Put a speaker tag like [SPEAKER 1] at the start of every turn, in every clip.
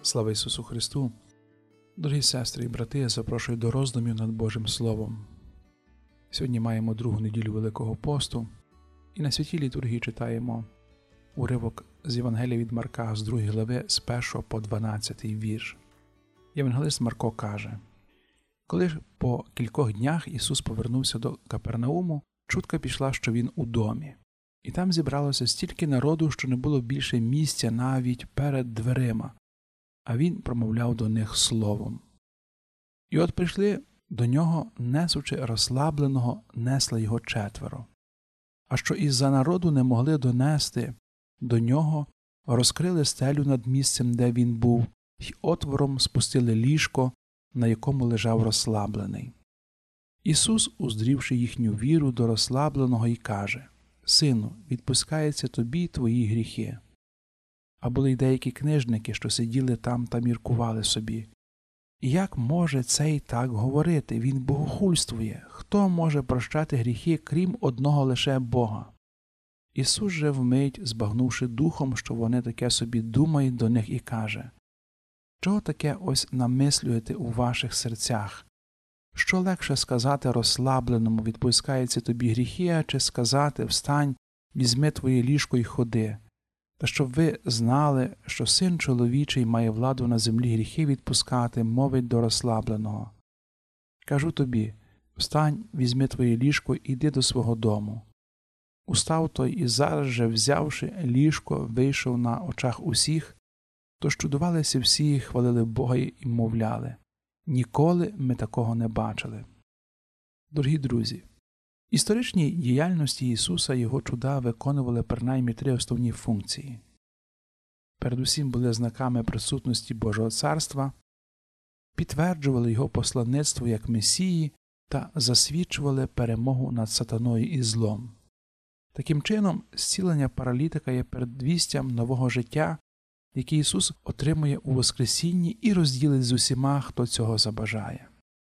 [SPEAKER 1] Слава Ісусу Христу! Дорогі сестри і брати, я запрошую до роздумів над Божим Словом. Сьогодні маємо другу неділю Великого посту, і на святій літургії читаємо уривок з Євангелія від Марка з 2 глави з 1 по 12 вірш. Євангелист Марко каже: «Коли ж по кількох днях Ісус повернувся до Капернауму, чутка пішла, що Він у домі. І там зібралося стільки народу, що не було більше місця навіть перед дверима, а Він промовляв до них словом. І от прийшли до нього, несучи розслабленого, несли його 4. А що із-за народу не могли донести до нього, розкрили стелю над місцем, де він був, й отвором спустили ліжко, на якому лежав розслаблений. Ісус, уздрівши їхню віру до розслабленого, й каже: «Сину, відпускаються тобі твої гріхи». А були й деякі книжники, що сиділи там та міркували собі: «Як може цей так говорити? Він богохульствує. Хто може прощати гріхи, крім одного лише Бога?» Ісус же вмить, збагнувши духом, що вони таке собі думають, до них і каже: «Чого таке ось намислюєте у ваших серцях? Що легше сказати розслабленому: відпускаються тобі гріхи, чи сказати: встань, візьми твоє ліжко й ходи? Та щоб ви знали, що Син чоловічий має владу на землі гріхи відпускати, мовить до розслабленого. Кажу тобі: встань, візьми твоє ліжко і йди до свого дому». Устав той і зараз же, взявши ліжко, вийшов на очах усіх, тож чудувалися всі і хвалили Бога і мовляли: «Ніколи ми такого не бачили». Дорогі друзі, в історичній діяльності Ісуса Його чуда виконували принаймні 3 основні функції. Передусім були знаками присутності Божого Царства, підтверджували Його посланництво як Месії та засвідчували перемогу над сатаною і злом. Таким чином, зцілення паралітика є передвістям нового життя, яке Ісус отримує у Воскресінні і розділить з усіма, хто цього забажає.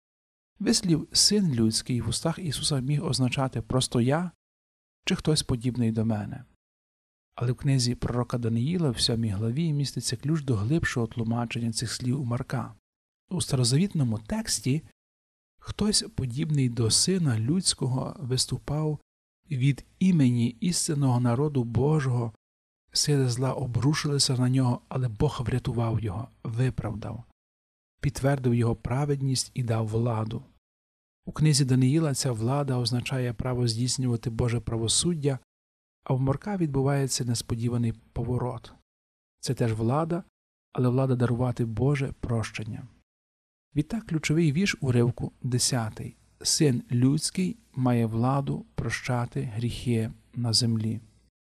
[SPEAKER 1] Вислів «син людський» в устах Ісуса міг означати просто «я» чи «хтось подібний до мене». Але в книзі пророка Даниїла в 7 главі міститься ключ до глибшого тлумачення цих слів у Марка. У старозавітному тексті «хтось подібний до Сина людського» виступав від імені істинного народу Божого. Сили зла обрушилися на нього, але Бог врятував його, виправдав, підтвердив його праведність і дав владу. У книзі Даниїла ця влада означає право здійснювати Боже правосуддя, а в Марка відбувається несподіваний поворот. Це теж влада, але влада дарувати Боже прощення. Відтак ключовий вірш уривку 10. «Син людський має владу прощати гріхи на землі».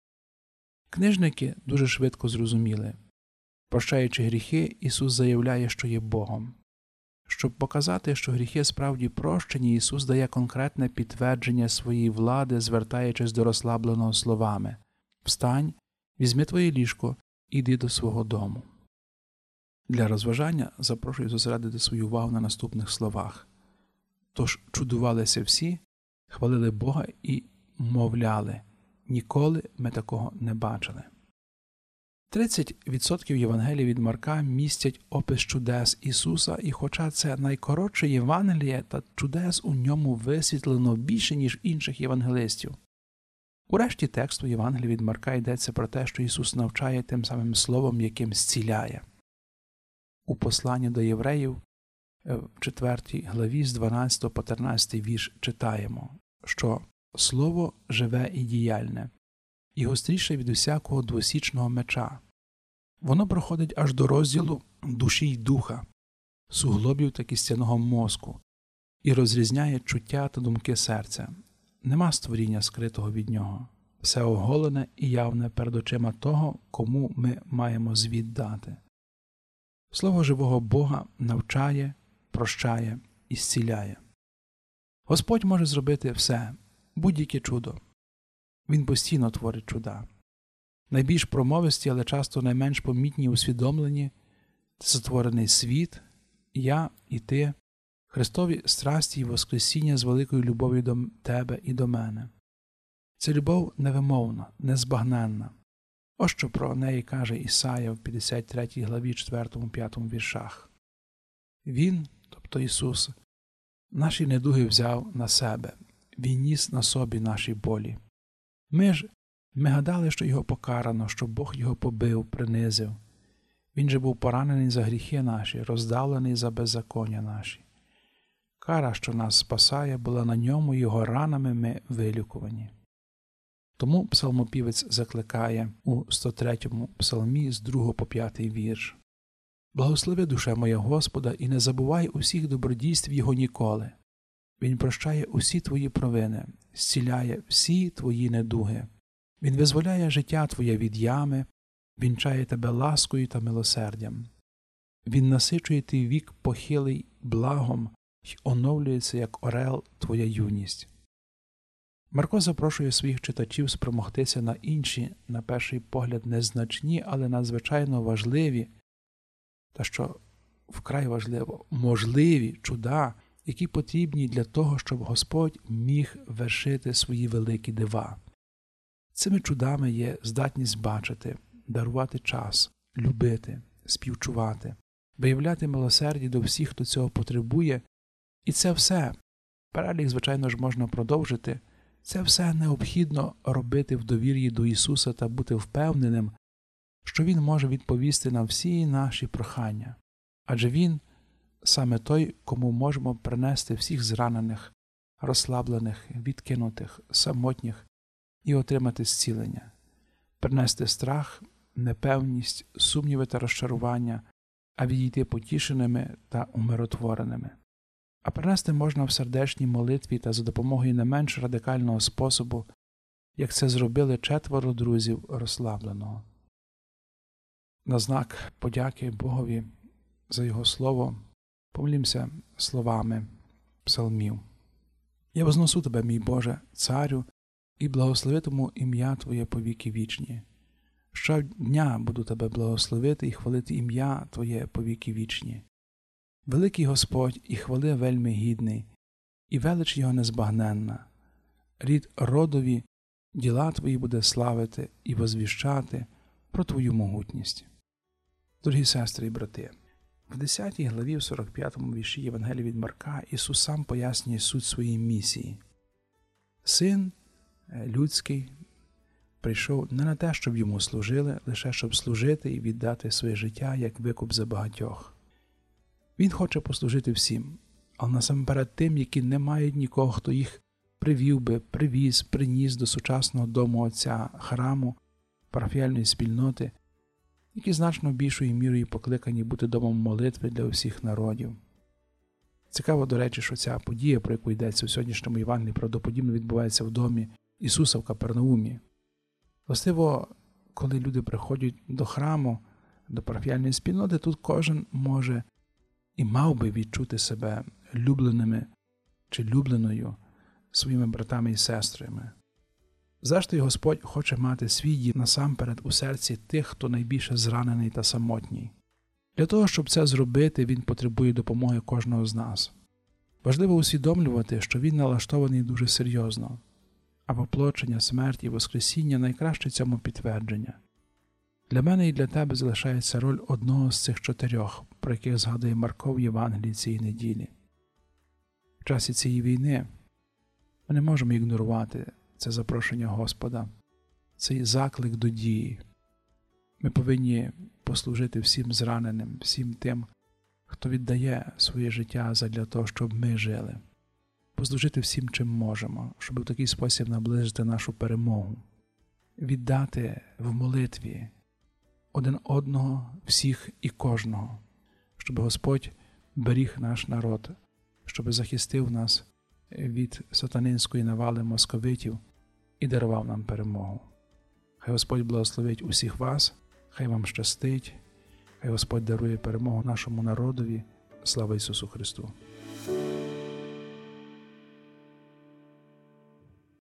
[SPEAKER 1] Книжники дуже швидко зрозуміли: прощаючи гріхи, Ісус заявляє, що є Богом. Щоб показати, що гріхи справді прощені, Ісус дає конкретне підтвердження своєї влади, звертаючись до розслабленого словами: «Встань, візьми твоє ліжко і йди до свого дому». Для розважання запрошую зосередити свою увагу на наступних словах. «Тож чудувалися всі, хвалили Бога і мовляли: ніколи ми такого не бачили». 30% Євангелія від Марка містять опис чудес Ісуса, і хоча це найкоротше Євангеліє, та чудес у ньому висвітлено більше, ніж інших євангелистів. У решті тексту Євангелія від Марка йдеться про те, що Ісус навчає тим самим словом, яким зціляє. У посланні до євреїв в 4 главі з 12 по 13 вірш читаємо, що «Слово живе і діяльне, і гостріше від усякого двосічного меча. Воно проходить аж до розділу душі й духа, суглобів та кістяного мозку, і розрізняє чуття та думки серця. Нема створіння скритого від нього. Все оголене і явне перед очима того, кому ми маємо звіт дати». Слово живого Бога навчає, прощає і зціляє. Господь може зробити все, будь-яке чудо. Він постійно творить чуда. Найбільш промовисті, але часто найменш помітні і усвідомлені – це сотворений світ, я і ти, Христові страсті і воскресіння з великою любов'ю до тебе і до мене. Ця любов невимовна, незбагненна. Ось що про неї каже Ісая в 53 главі 4-5 віршах. Він, тобто Ісус, наші недуги взяв на себе, Він ніс на собі наші болі. Ми гадали, що Його покарано, що Бог Його побив, принизив. Він же був поранений за гріхи наші, роздавлений за беззаконня наші. Кара, що нас спасає, була на ньому, Його ранами ми вилікувані. Тому псалмопівець закликає у 103-му псалмі з 2 по 5 вірш. «Благослови, душе моя Господа, і не забувай усіх добродійств Його ніколи. Він прощає усі твої провини, зціляє всі твої недуги. Він визволяє життя твоє від ями, вінчає тебе ласкою та милосердям. Він насичує твій вік похилий благом й оновлюється, як орел, твоя юність». Марко запрошує своїх читачів спромогтися на інші, на перший погляд, незначні, але надзвичайно важливі, та що вкрай важливо, можливі чуда, які потрібні для того, щоб Господь міг вершити свої великі дива. Цими чудами є здатність бачити, дарувати час, любити, співчувати, виявляти милосердя до всіх, хто цього потребує, і це все, перелік, звичайно ж, можна продовжити, це все необхідно робити в довір'ї до Ісуса та бути впевненим, що Він може відповісти на всі наші прохання. Адже Він саме той, кому можемо принести всіх зранених, розслаблених, відкинутих, самотніх і отримати зцілення, принести страх, непевність, сумніви та розчарування, а відійти потішеними та умиротвореними. А принести можна в сердечній молитві та за допомогою не менш радикального способу, як це зробили 4 друзів розслабленого. На знак подяки Богові за Його Слово помолімося словами псалмів. «Я вознесу Тебе, мій Боже, Царю, і благословитиму ім'я Твоє по віки вічні. Щодня буду Тебе благословити і хвалити ім'я Твоє по віки вічні. Великий Господь і хвали вельми гідний, і велич Його незбагненна. Рід родові діла Твої буде славити і возвіщати про Твою могутність». Дорогі сестри і брати, в 10 главі, в 45-му вірші Євангелія від Марка Ісус сам пояснює суть своєї місії. Син людський прийшов не на те, щоб Йому служили, лише щоб служити і віддати своє життя як викуп за багатьох. Він хоче послужити всім, але насамперед тим, які не мають нікого, хто їх привів би, привіз, приніс до сучасного дому Отця, храму, парафіяльної спільноти, які значно більшою мірою покликані бути домом молитви для усіх народів. Цікаво, до речі, що ця подія, про яку йдеться у сьогоднішньому Євангелії, правдоподібно відбувається в домі Ісуса в Капернаумі. Властиво, коли люди приходять до храму, до парафіяльної спільноти, тут кожен може і мав би відчути себе любленими чи любленою своїми братами і сестрами. Зрештою, Господь хоче мати свій дім насамперед у серці тих, хто найбільше зранений та самотній. Для того, щоб це зробити, Він потребує допомоги кожного з нас. Важливо усвідомлювати, що Він налаштований дуже серйозно, а воплочення, смерть і воскресіння – найкраще цьому підтвердження. Для мене і для тебе залишається роль одного з цих 4, про яких згадує Марко в Євангелії цієї неділі. В часі цієї війни ми не можемо ігнорувати це запрошення Господа, цей заклик до дії. Ми повинні послужити всім зраненим, всім тим, хто віддає своє життя задля того, щоб ми жили. Послужити всім, чим можемо, щоб в такий спосіб наближити нашу перемогу. Віддати в молитві один одного, всіх і кожного, щоб Господь беріг наш народ, щоб захистив нас від сатанинської навали московитів і дарував нам перемогу. Хай Господь благословить усіх вас, хай вам щастить, хай Господь дарує перемогу нашому народові. Слава Ісусу Христу!